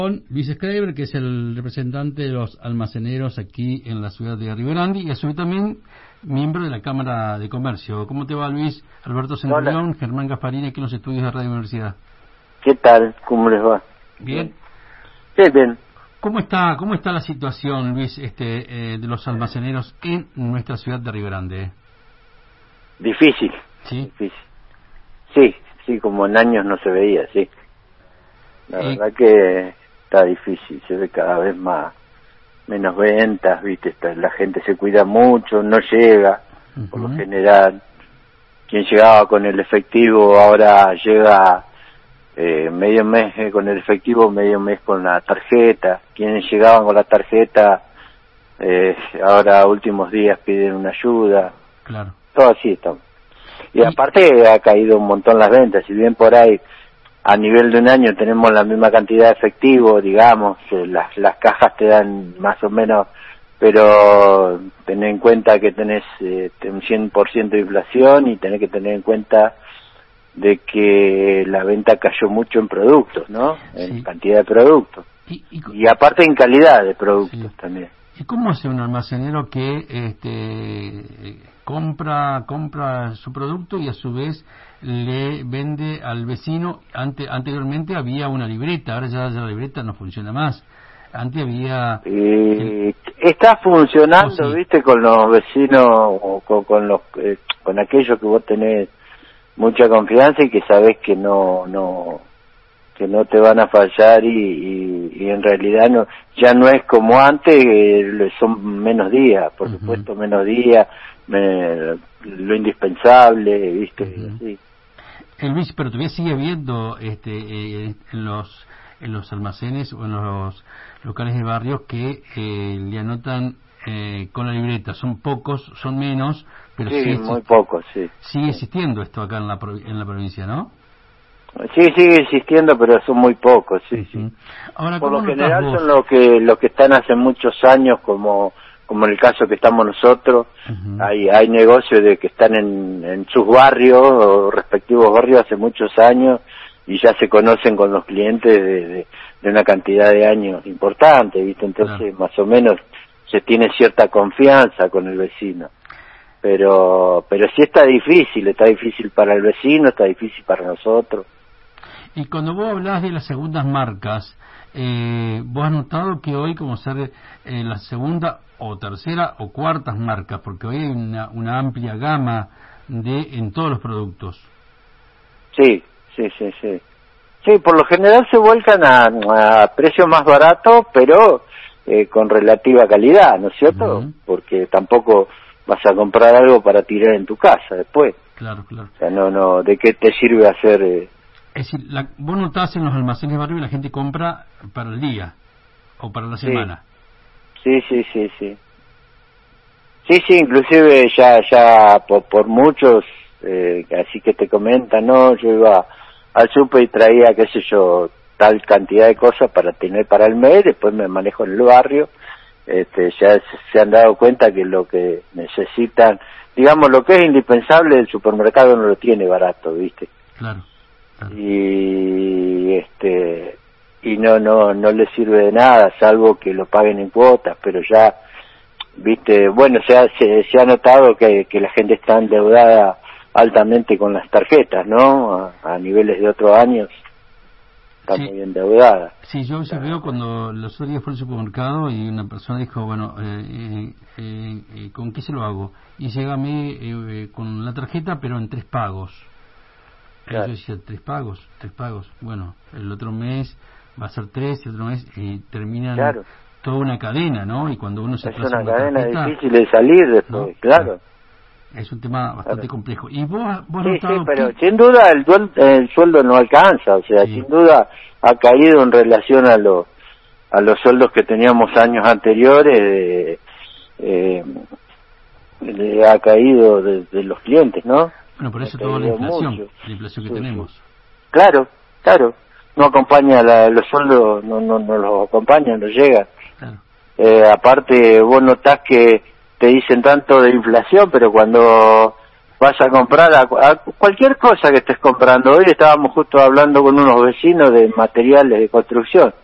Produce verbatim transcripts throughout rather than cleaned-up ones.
Con Luis Schreiber, que es el representante de los almaceneros aquí en la ciudad de Río Grande, y a su vez también miembro de la Cámara de Comercio. ¿Cómo te va, Luis? Alberto Centurión, Germán Gasparini, aquí en los estudios de Radio Universidad. ¿Qué tal? ¿Cómo les va? ¿Bien? Sí, bien. ¿Cómo está cómo está la situación, Luis, este, eh, de los almaceneros en nuestra ciudad de Río Grande? Difícil. ¿Sí? Difícil. Sí, sí, como en años no se veía, sí. La Eh, verdad que está difícil, se ve cada vez más, menos ventas, viste, está, la gente se cuida mucho, no llega, uh-huh. por lo general. Quien llegaba con el efectivo ahora llega eh, medio mes eh, con el efectivo, medio mes con la tarjeta. Quienes llegaban con la tarjeta, eh, ahora últimos días piden una ayuda. Claro. Todo así estamos. Y aparte ha caído un montón las ventas, si bien por ahí a nivel de un año tenemos la misma cantidad de efectivo, digamos, eh, las, las cajas te dan más o menos, pero ten en cuenta que tenés eh, un cien por ciento de inflación y tenés que tener en cuenta de que la venta cayó mucho en productos, ¿no? En sí. cantidad de productos. Y, y, y aparte en calidad de productos sí. también. ¿Y cómo hace un almacenero que este compra compra su producto y a su vez le vende al vecino? Ante, anteriormente había una libreta, ahora ya, ya la libreta no funciona más. Antes había... Eh, está funcionando, oh, sí. viste, con los vecinos o con, con los eh, con aquellos que vos tenés mucha confianza y que sabés que no no que no te van a fallar y, y, y en realidad no ya no es como antes, eh, son menos días, por uh-huh. supuesto, menos días, me, lo indispensable, viste, uh-huh. sí. Eh, Luis, pero todavía sigue habiendo este, eh, en los en los almacenes o en los locales de barrios que eh, le anotan eh, con la libreta. Son pocos, son menos, pero sí, sí muy pocos, sí. Sigue existiendo esto acá en la en la provincia, ¿no? Sí, sigue existiendo, pero son muy pocos, sí, uh-huh. sí. Ahora, por lo general son los que los que están hace muchos años, como como en el caso que estamos nosotros. Uh-huh. Hay hay negocios de que están en, en sus barrios o respectivos barrios hace muchos años y ya se conocen con los clientes de, de, de una cantidad de años importante, ¿viste? Entonces, claro. más o menos se tiene cierta confianza con el vecino. Pero pero sí está difícil, está difícil para el vecino, está difícil para nosotros. Y cuando vos hablás de las segundas marcas, eh, vos has notado que hoy, como ser eh, la segunda o tercera o cuartas marcas, porque hoy hay una, una amplia gama de en todos los productos. Sí, sí, sí, sí. Sí, por lo general se vuelcan a, a precios más baratos, pero eh, con relativa calidad, ¿no es cierto? Uh-huh. Porque tampoco vas a comprar algo para tirar en tu casa después. Claro, claro. O sea, no, no, ¿de qué te sirve hacer...? Eh... Es decir, la, vos notás en los almacenes de barrio y la gente compra para el día o para la semana. Sí, sí, sí, sí. Sí, sí, inclusive ya ya por, por muchos, eh, así que te comentan, no, yo iba al súper y traía, qué sé yo, tal cantidad de cosas para tener para el mes, después me manejo en el barrio. Este, ya se, se han dado cuenta que lo que necesitan, digamos, lo que es indispensable, el supermercado no lo tiene barato, ¿viste? Claro. claro. Y este y no no no les sirve de nada, salvo que lo paguen en cuotas, pero ya, ¿viste? Bueno, se ha, se, se ha notado que, que la gente está endeudada altamente con las tarjetas, ¿no? A, a niveles de otros años. Está sí. muy endeudada. Sí, yo ya veo cuando los otros días fue al supermercado y una persona dijo, bueno, eh, eh, eh, ¿con qué se lo hago? Y llega a mí eh, con la tarjeta, pero en tres pagos. Claro. Yo decía, tres pagos, tres pagos. Bueno, el otro mes va a ser tres, el otro mes, y terminan claro. toda una cadena, ¿no? Y cuando uno se es una cadena tarjeta, difícil de salir después, ¿no? claro. Es un tema bastante claro. complejo. Y vos, vos sí, sí, pero que... sin duda el, duel, el sueldo no alcanza, o sea, sí. sin duda ha caído en relación a los a los sueldos que teníamos años anteriores, eh, eh, eh, ha caído de, de los clientes, ¿no? Bueno, por eso toda la inflación, mucho. la inflación que sí, tenemos. Sí. Claro, claro, no acompaña la, los sueldos, no no no los acompañan, no llega. Claro. Eh, aparte, vos notás que te dicen tanto de inflación, pero cuando vas a comprar a, a cualquier cosa que estés comprando, hoy estábamos justo hablando con unos vecinos de materiales de construcción,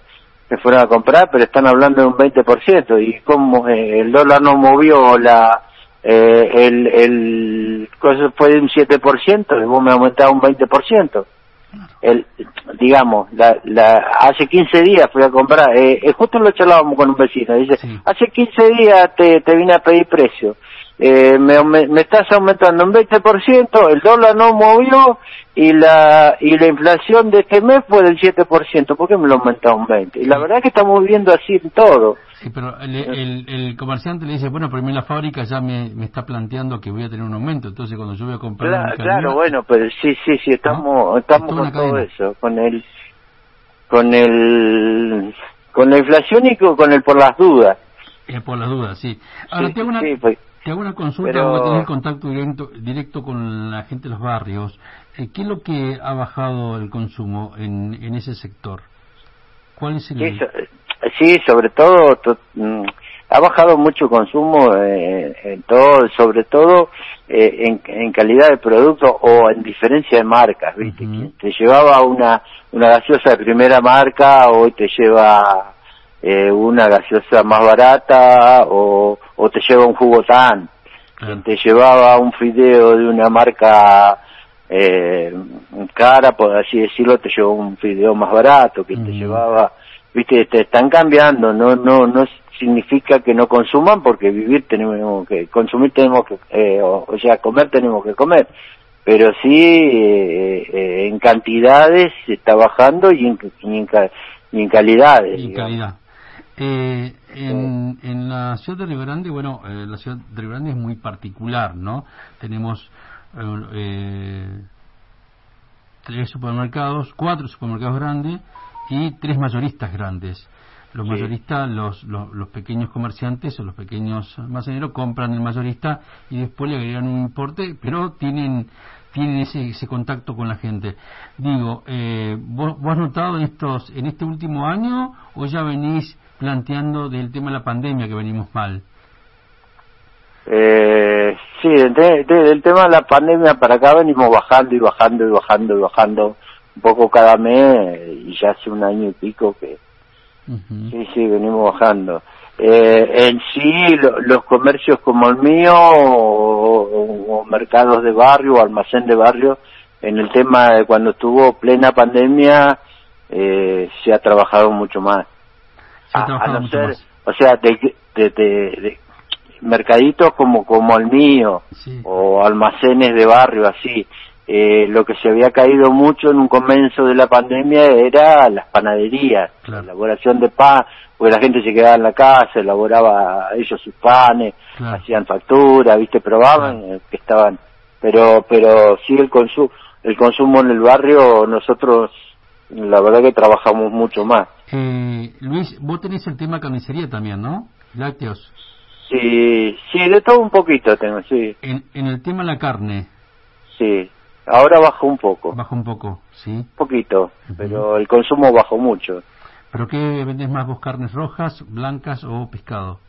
que fueron a comprar, pero están hablando de un veinte por ciento, y como eh, el dólar no movió la eh, el el cosa fue de un siete por ciento, y vos me aumentás un veinte por ciento. El, digamos, la, la, hace quince días fui a comprar, eh, eh, justo lo charlábamos con un vecino, dice, sí. hace quince días te, te vine a pedir precio, eh, me, me, me estás aumentando un veinte por ciento, el dólar no movió y la y la inflación de este mes fue del siete por ciento, ¿por qué me lo aumentó un veinte por ciento? Y la verdad que estamos viviendo así en todo. Sí, pero el, el, el comerciante le dice, bueno, pero a mí la fábrica ya me, me está planteando que voy a tener un aumento, entonces cuando yo voy a comprar... Claro, un claro, bueno, pero sí, sí, sí, estamos, ¿no? estamos con todo cadena. Eso, con el, con el, con la inflación y con, con el por las dudas. Eh, por las dudas, sí. Ahora, sí, te, hago una, sí, pues, te hago una consulta, pero... vamos a tener contacto directo, directo con la gente de los barrios. Eh, ¿Qué es lo que ha bajado el consumo en, en ese sector? ¿Cuál es el...? Sí, so, sí sobre todo... To, mm, ha bajado mucho el consumo eh, en todo, sobre todo eh, en, en calidad de producto o en diferencia de marcas, ¿viste? Uh-huh. Te llevaba una una gaseosa de primera marca, hoy te lleva eh, una gaseosa más barata, o, o te lleva un jugo tan. Uh-huh. Te llevaba un fideo de una marca eh, cara, por así decirlo, te llevó un fideo más barato, que uh-huh. te llevaba, ¿viste? Te están cambiando, no no no significa que no consuman, porque vivir tenemos que consumir, tenemos que eh, o, o sea comer tenemos que comer, pero sí eh, eh, en cantidades se está bajando y en, y en, y en calidades. Y en calidad. Eh, en, en la ciudad de Río Grande, bueno, eh, la ciudad de Río Grande es muy particular, ¿no? Tenemos eh, tres supermercados, cuatro supermercados grandes y tres mayoristas grandes. Los sí. mayoristas, los, los los pequeños comerciantes o los pequeños almaceneros compran el mayorista y después le agregan un importe, pero tienen tienen ese ese contacto con la gente. Digo, eh, ¿vos, vos has notado en estos en este último año o ya venís planteando del tema de la pandemia que venimos mal? Eh, sí, del, de, del tema de la pandemia para acá venimos bajando y bajando y bajando y bajando un poco cada mes, y ya hace un año y pico que Uh-huh. sí, sí, venimos bajando. Eh, en sí, lo, los comercios como el mío, o, o, o mercados de barrio, o almacén de barrio, en el tema de cuando estuvo plena pandemia, eh, se ha trabajado mucho más. Se ha trabajado a, a no mucho ser, más. O sea, de, de, de, de mercaditos como, como el mío, sí. o almacenes de barrio, así. Eh, lo que se había caído mucho en un comienzo de la pandemia era las panaderías, claro. la elaboración de pan, porque la gente se quedaba en la casa, elaboraba ellos sus panes, claro. hacían factura, viste, probaban, claro. eh, que estaban, pero pero sí el consumo, el consumo en el barrio, nosotros la verdad que trabajamos mucho más. Eh, Luis, vos tenés el tema carnicería también, ¿no? Lácteos. Sí, sí, de todo un poquito tengo, sí. En, en el tema de la carne. Sí. Ahora bajó un poco. Bajó un poco, sí. Un poquito, uh-huh. pero el consumo bajó mucho. ¿Pero qué vendés más vos, carnes rojas, blancas o pescado?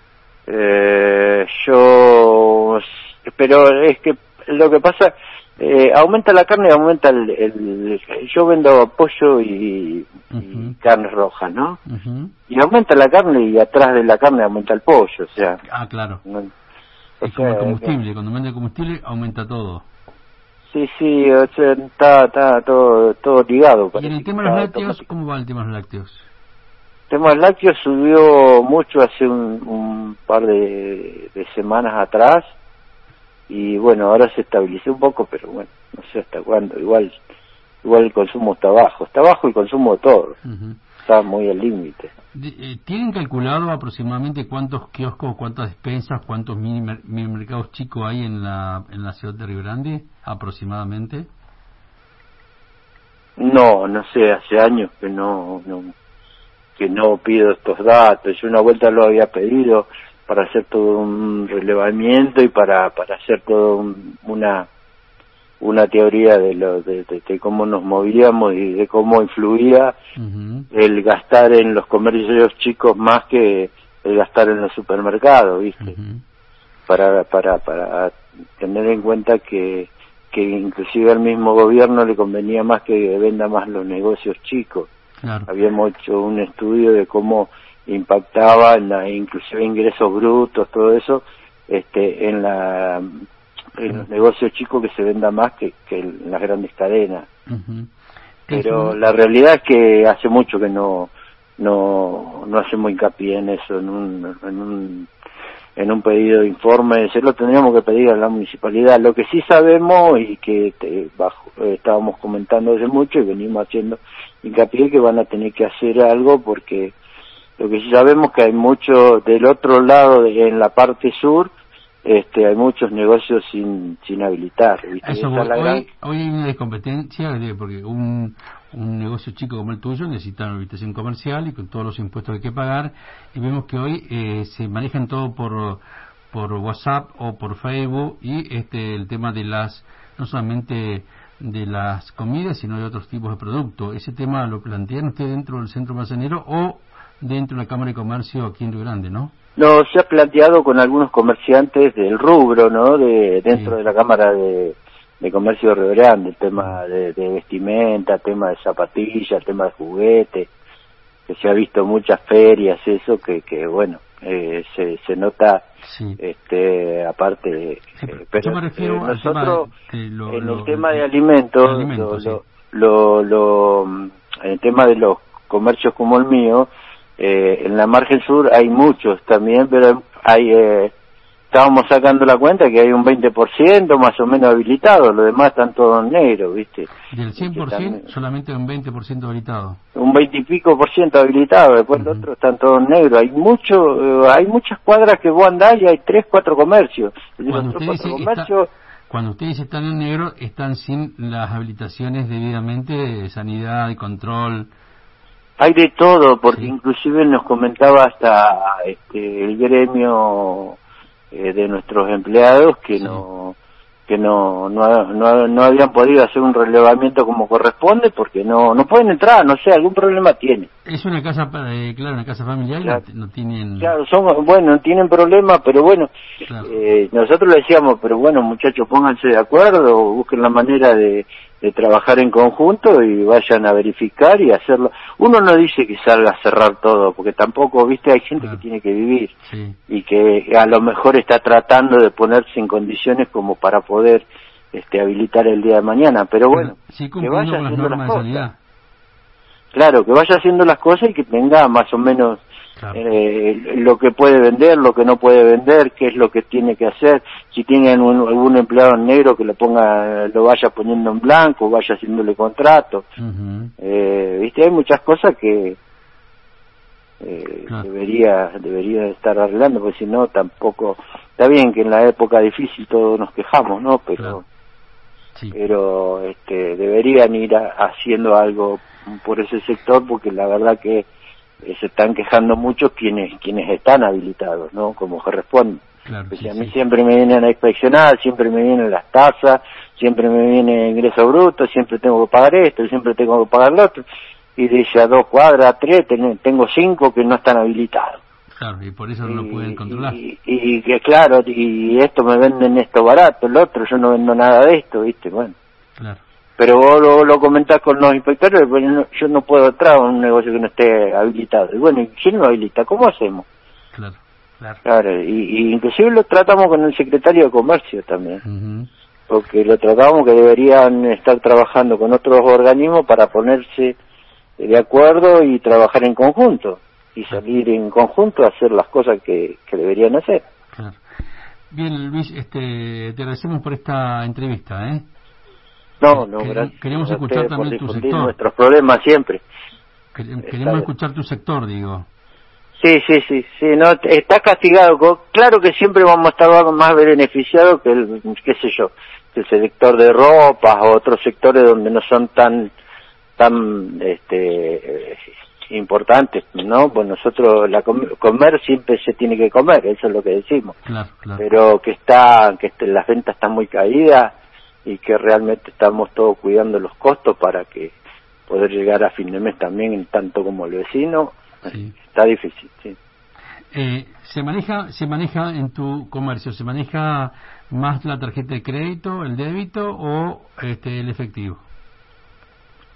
Eh, yo... Pero es que lo que pasa, eh, aumenta la carne y aumenta el, el... Yo vendo pollo y, uh-huh. y carnes rojas, ¿no? Uh-huh. Y aumenta la carne y atrás de la carne aumenta el pollo, o sea... Ah, claro. No, es como el combustible, que... cuando vende combustible aumenta todo. Sí, sí, o sea, está, está todo, todo ligado. ¿Y en el tema de los lácteos, cómo va el tema de los lácteos? El tema de los lácteos subió mucho hace un, un par de, de semanas atrás, y bueno, ahora se estabilizó un poco, pero bueno, no sé hasta cuándo. Igual igual el consumo está bajo, está bajo el consumo de todo, uh-huh. está muy al límite. Eh, ¿Tienen calculado aproximadamente cuántos kioscos, cuántas despensas, cuántos mini, mini mercados chicos hay en la en la ciudad de Río Grande, aproximadamente? No, no sé, hace años que no, no que no pido estos datos. Yo una vuelta lo había pedido para hacer todo un relevamiento y para para hacer todo un, una una teoría de lo de, de, de cómo nos movíamos y de cómo influía uh-huh. el gastar en los comercios chicos más que el gastar en los supermercados, ¿viste? Uh-huh. Para para para tener en cuenta que que inclusive al mismo gobierno le convenía más que venda más los negocios chicos. Claro. Habíamos hecho un estudio de cómo impactaba en la, inclusive ingresos brutos, todo eso, este, en la en los negocios chicos, que se venda más que, que en las grandes cadenas. Uh-huh. Pero la realidad es que hace mucho que no no no hacemos hincapié en eso, en un en un en un pedido de informe. Se lo tendríamos que pedir a la municipalidad. Lo que sí sabemos, y que te, bajo, eh, estábamos comentando hace mucho y venimos haciendo hincapié, que van a tener que hacer algo, porque lo que sí sabemos que hay mucho del otro lado, de, en la parte sur, este hay muchos negocios sin sin habilitar, ¿viste? Eso, hoy, gran... hoy hay una descompetencia, porque un un negocio chico como el tuyo necesita una habilitación comercial y con todos los impuestos que hay que pagar, y vemos que hoy eh, se manejan todo por por WhatsApp o por Facebook, y este el tema de las, no solamente de las comidas, sino de otros tipos de productos. ¿Ese tema lo plantean ustedes dentro del Centro Manzanero o dentro de la Cámara de Comercio aquí en Río Grande, no? No, se ha planteado con algunos comerciantes del rubro, ¿no? De dentro sí. de la Cámara de, de Comercio de Río Grande, el tema de, de vestimenta, el tema de zapatillas, el tema de juguetes, que se ha visto muchas ferias, eso que, que bueno, eh, se, se nota, sí. este, aparte de... Sí, pero, eh, pero yo me refiero eh, nosotros, de, lo, en lo, el tema de alimentos, de alimentos lo, sí. lo, lo, lo, en el tema de los comercios como el mío, Eh, en la margen sur hay muchos también, pero hay eh, estábamos sacando la cuenta que hay un veinte por ciento más o menos habilitado, los demás están todos negros, ¿viste? Del cien por ciento también, solamente un veinte por ciento habilitado. Un veinte y pico por ciento habilitado, después uh-huh. los otros están todos negros. Hay mucho, eh, hay muchas cuadras que vos andás y hay tres, cuatro comercios. Cuando usted, dice comercios está, cuando usted dice están en negro, están sin las habilitaciones debidamente de sanidad y control. Hay de todo, porque sí. inclusive nos comentaba hasta este, el gremio eh, de nuestros empleados que sí. no que no, no no no habían podido hacer un relevamiento como corresponde, porque no no pueden entrar, no sé, algún problema tiene. Es una casa, eh, claro, una casa familiar, claro. no, no tienen... Claro, son, bueno, no tienen problema, pero bueno, claro. eh, nosotros le decíamos, pero bueno, muchachos, pónganse de acuerdo, busquen la manera de, de trabajar en conjunto y vayan a verificar y hacerlo. Uno no dice que salga a cerrar todo, porque tampoco, viste, hay gente claro. que tiene que vivir sí. y que a lo mejor está tratando de ponerse en condiciones como para poder este habilitar el día de mañana, pero bueno, sí, que vaya con las haciendo normas las de sanidad. cosas. Claro, que vaya haciendo las cosas y que tenga más o menos claro. eh, lo que puede vender, lo que no puede vender, qué es lo que tiene que hacer. Si tienen un, algún empleado en negro, que lo ponga, lo vaya poniendo en blanco, vaya haciéndole contrato. Uh-huh. eh, viste, hay muchas cosas que eh, claro. debería debería estar arreglando, porque si no tampoco. Está bien que en la época difícil todos nos quejamos, ¿no? Pero claro. sí. pero este deberían ir a, haciendo algo por ese sector, porque la verdad que eh, se están quejando mucho quienes quienes están habilitados, ¿no? Como corresponde. Claro, porque sí, a mí sí. siempre me vienen a inspeccionar, siempre me vienen las tasas, siempre me viene ingreso bruto, siempre tengo que pagar esto, siempre tengo que pagar lo otro, y de esas dos cuadras, tres, ten, tengo cinco que no están habilitados. Claro, y por eso no lo pueden controlar. Y, y, y que claro, y esto me venden esto barato, el otro, yo no vendo nada de esto, ¿viste? Bueno. Claro. Pero vos lo, lo comentás con los inspectores, pues no, yo no puedo entrar a un negocio que no esté habilitado. Y bueno, ¿quién lo habilita? ¿Cómo hacemos? Claro, claro. Claro, y, y inclusive lo tratamos con el secretario de Comercio también. Uh-huh. Porque lo tratamos que deberían estar trabajando con otros organismos para ponerse de acuerdo y trabajar en conjunto. Y salir en conjunto a hacer las cosas que, que deberían hacer. Claro. Bien, Luis, este, te agradecemos por esta entrevista, ¿eh? No, no, Quer- gracias. Queremos escuchar también tu sector. Nuestros problemas siempre. Quer- queremos escuchar tu sector, digo. Sí, sí, sí, sí, no, está castigado. Claro que siempre vamos a estar más beneficiados que el, qué sé yo, que el sector de ropas o otros sectores donde no son tan, tan, este, importantes, ¿no? Pues nosotros, la com- comer siempre se tiene que comer, eso es lo que decimos. Claro, claro. Pero que está, que este, las ventas están muy caídas y que realmente estamos todos cuidando los costos para que poder llegar a fin de mes también, tanto como el vecino, sí. Está difícil, sí. Eh, se maneja, se maneja en tu comercio, se maneja más la tarjeta de crédito, el débito o este el efectivo.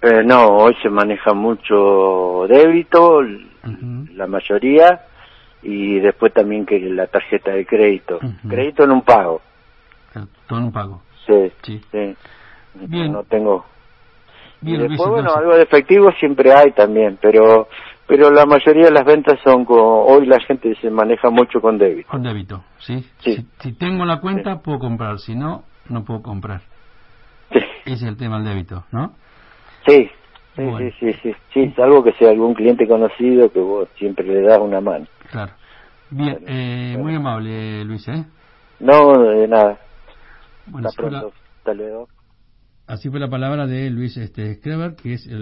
Eh, no, hoy se maneja mucho débito, uh-huh. la mayoría, y después también que la tarjeta de crédito. Uh-huh. Crédito en un pago. Todo en un pago. Sí, sí. sí. Bien. No tengo... Bien, y después, Luis, bueno, entonces... algo de efectivo siempre hay también, pero pero la mayoría de las ventas son con... Hoy la gente se maneja mucho con débito. Con débito, ¿sí? Sí. Si, si tengo la cuenta, sí. puedo comprar, si no, no puedo comprar. Sí. Ese es el tema del débito, ¿no? Sí, sí, bueno. sí, sí, sí, sí, salvo que sea algún cliente conocido que vos siempre le das una mano. Claro. Bien, bueno, eh, bueno. Muy amable, Luis, ¿eh? No, de nada. Bueno, Hasta pronto. La... Hasta luego. Así fue la palabra de Luis este, Skreber, que es el